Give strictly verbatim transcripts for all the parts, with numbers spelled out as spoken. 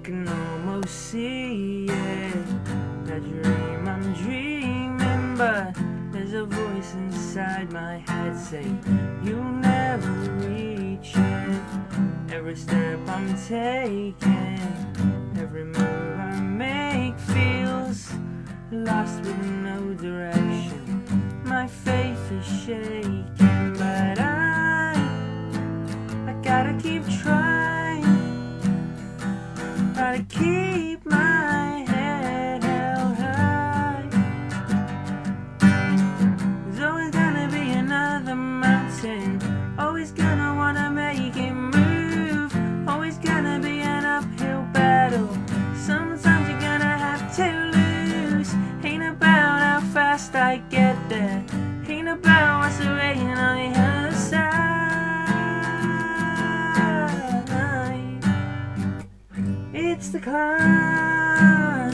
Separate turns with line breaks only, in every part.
can almost see it. A dream I'm dreaming, but there's a voice inside my head saying you'll never reach it. Every step I'm taking, every move I make feels lost with no direction. My faith is shaking, but I, I gotta keep trying. Gotta keep my head held high. There's always gonna be another mountain, always gonna wanna make it move, always gonna be an uphill battle. Sometimes you're gonna have to lose. Ain't about how fast I get there, ain't about what's waiting on the other side. It's the climb.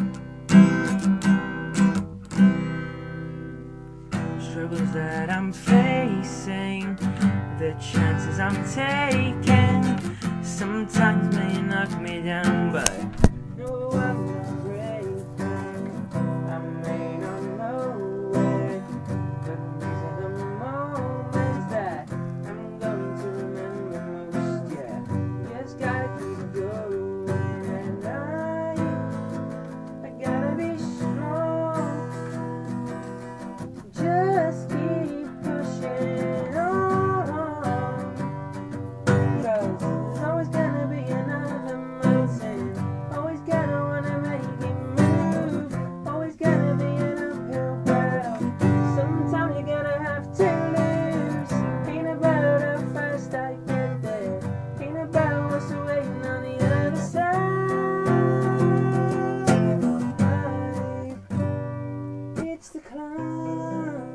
Struggles that I'm facing, the chances I'm taking, sometimes may knock me down, but no, I'm not breaking. I may not know it, but these are the moments that I'm going to remember most. Yeah, just gotta keep going, and I, I gotta be strong. Just keep pushing on, 'cause there's always gonna be another mountain, always gonna wanna make it move, always gonna be an uphill battle. Sometimes you're gonna have to lose. Ain't about how fast I get there, ain't about what's waiting on the other side. It's the climb.